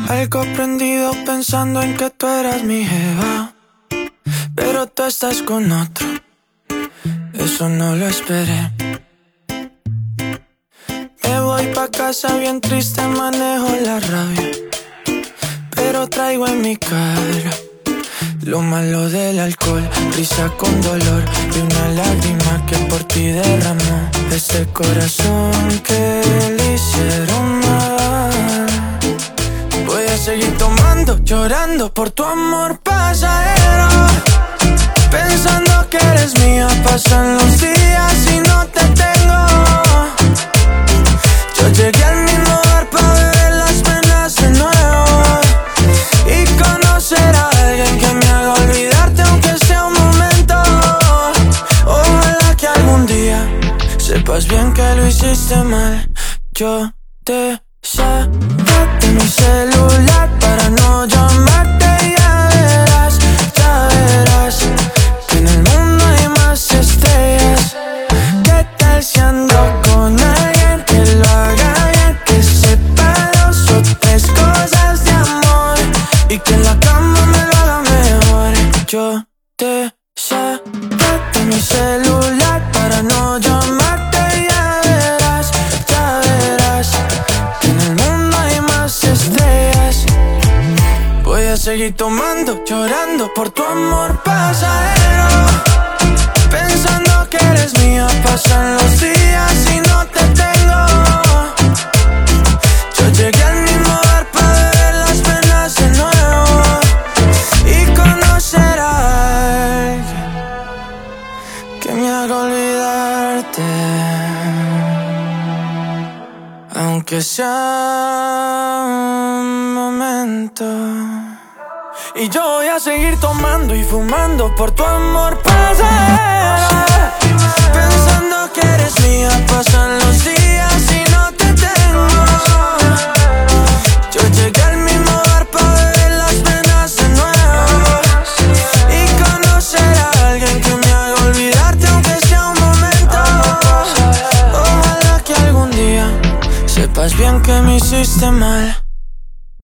Algo prendido pensando en que tú eras mi jeva, pero tú estás con otro, eso no lo esperé. Me voy pa' casa bien triste, manejo la rabia, pero traigo en mi cara lo malo del alcohol, risa con dolor y una lágrima que por ti derramó este corazón que le hicieron mal. Voy a seguir tomando, llorando por tu amor pasajero, pensando que eres mía. Pasan los días y no te tengo. Yo llegué al mismo bar pa' beber las penas de nuevo y conocer a alguien que me haga olvidarte aunque sea un momento. Ojalá que algún día sepas bien que lo hiciste mal. Yo te saqué mi celular para no llamarte. Ya verás que en el mundo hay más estrellas. ¿Qué tal si ando con alguien que lo haga bien, que sepa dos o tres cosas de amor y que en la cama me lo haga mejor? Yo te saqué mi celular para no llamarte. Ya verás que en el mundo hay más estrellas. Voy a seguir tomando, llorando por tu amor pasajero, pensando que eres mía. Pasan los días y no te tengo. Yo llegué al mismo bar pa' beber las penas de nuevo y conocer a alguien que me haga olvidarte, aunque sea un momento. Y yo voy a seguir tomando y fumando por tu amor pasajero, pensando que eres mía. Pasan los días y no te tengo. Yo llegué al mismo bar pa' beber las penas de nuevo y conocer a alguien que me haga olvidarte aunque sea un momento. Ojalá que algún día sepas bien que me hiciste mal.